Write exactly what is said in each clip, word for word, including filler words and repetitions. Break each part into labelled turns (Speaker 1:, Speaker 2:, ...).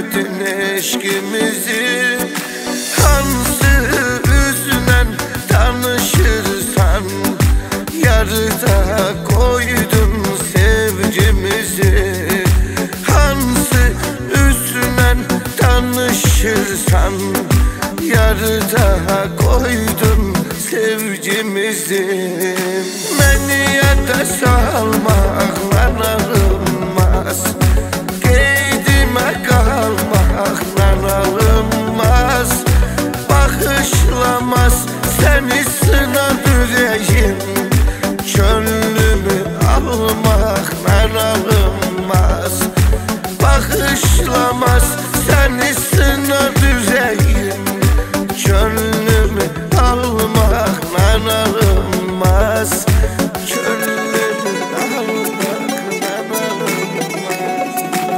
Speaker 1: bilmedin eşkimizi. Hansı üzünen tanışırsan yarıda koydun sevgimizi. Hansı üzünen tanışırsan yarıda koydun sevgimizi. Beni yada salmakla alınmaz, Qeydimə qalmaqla alınmaz. Bağışlamaz səni sınar ürəyim, Könlümü almaqla alınmaz. Bağışlamaz səni sınar ürəyim, Könlümü almaqla alınmaz. Könlümü almaqla alınmaz.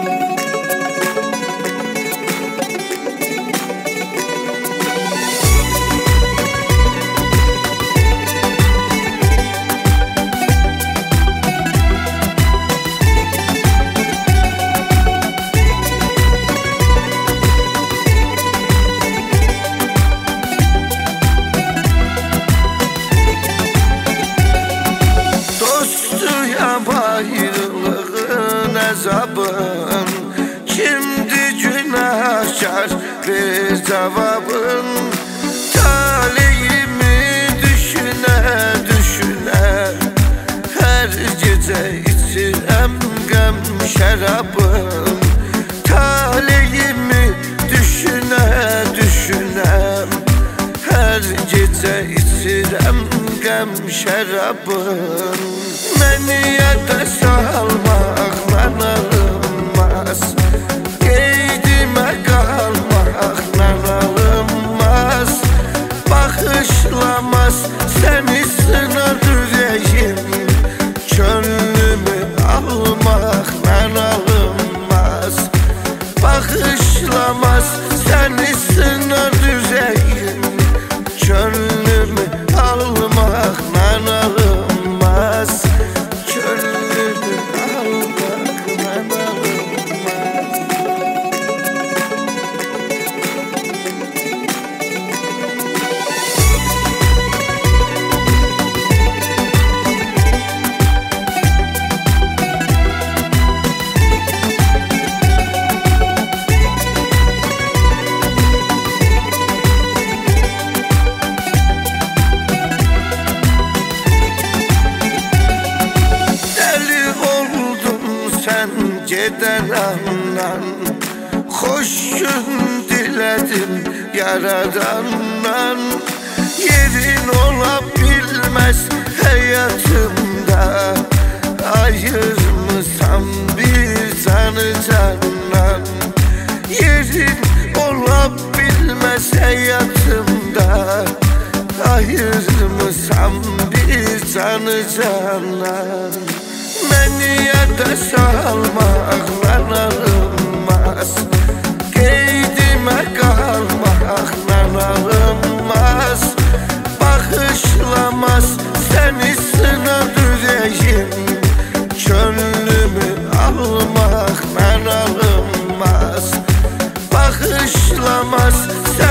Speaker 1: Ayrılığın əzabın kimdir günahkar, ver cavabın. Taleyimi düşünə düşünə hər gecə içirəm qəm şərabın. Taleyimi düşünə düşünə hər gecə içirəm qəm şərabın. Məni yada salmaqla alınmaz, Qeydimə qalmaqla alınmaz. Bağışlamaz səni sınar ürəyim, Könlümü almaqla alınmaz. Bağışlamaz səni sınar ürəyim, Könlümü almaqla alınmaz. Könlümü almaqla alınmaz. Gedən andan xoş gün dilədim yaradandan. Yerin ola bilməz həyatımda, ayırmısan bir canı candan. Yerin ola bilməz həyatımda, ayırmısan bir canı candan. Məni yada salmaqla alınmaz, Qeydimə qalmaqla alınmaz. Bağışlamaz səni sınar ürəyim, Könlümü almaqla alınmaz. Bağışlamaz